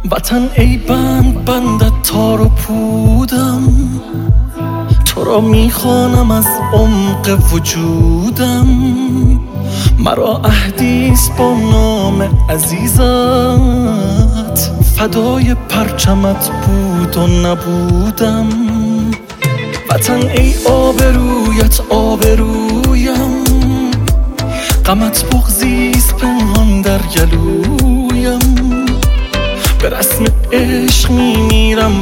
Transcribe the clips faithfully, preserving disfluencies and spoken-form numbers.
وطن ای بند بندت تار و پودم، تو را میخوانم از عمق وجودم. مرا عهدیست با نام عزیزت، فدای پرچمت بود و نبودم. وطن ای آبرویت آبرویم، غمت بغضیست پنهان در گلویم. به رسم عشق میمیرم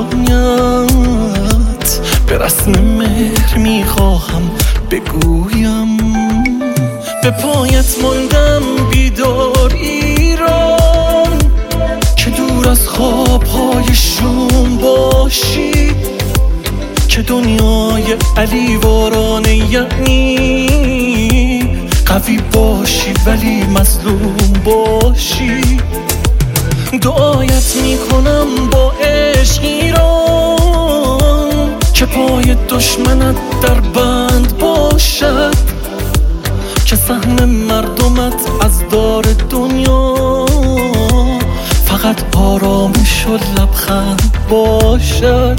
برایت، به رسم مهر میخواهم بگویم. به پایت ماندم بیدار ایران، که دور از خوابهای شوم باشی. که دنیای علی وارانه یعنی قوی باشی ولی مظلوم باشی. دعایت میکنم با عشق ایران، که پای دشمنت در بند باشد. که سهم مردمت از دار دنیا فقط آرامش و لبخند باشد.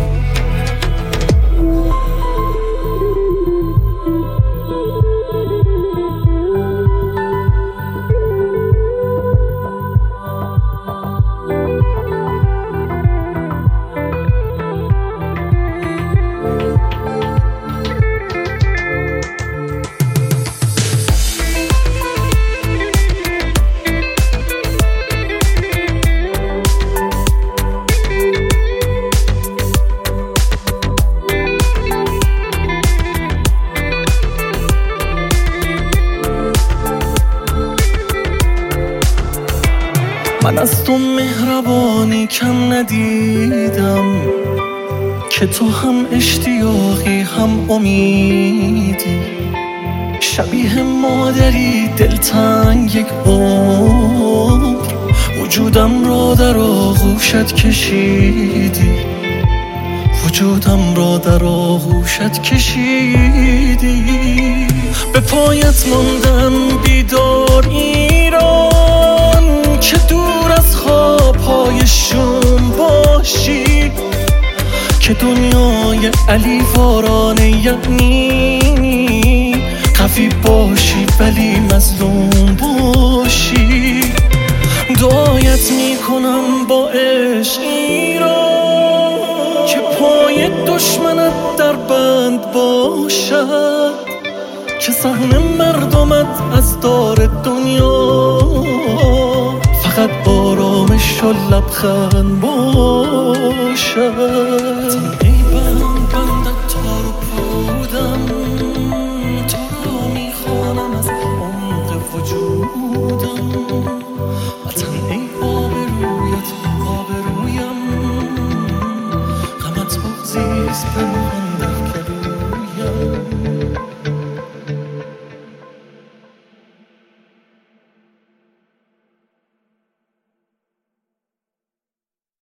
من از تو مهربانی کم ندیدم، که تو هم اشتیاقی هم امیدی. شبیه مادری دلتنگ یک عمر، وجودم را در آغوشت کشیدی. وجودم را در آغوشت کشیدی. به پایت ماندم بیدار ایران، که دور از خوابهای شوم باشی. که دنیای علی وارانه یعنی قوی باشی ولی مظلوم باشی. دعایت میکنم با عشق ایران، که پای دشمنت در بند باشد. که سهم مردمت از دار دنیا فقط آرامش و لبخند باشد. ای بند بندت تار و پودم، تو را میخوانم از عمق وجودم. وطن ای آبرویت آبرویم، غمت بغضیست پنهان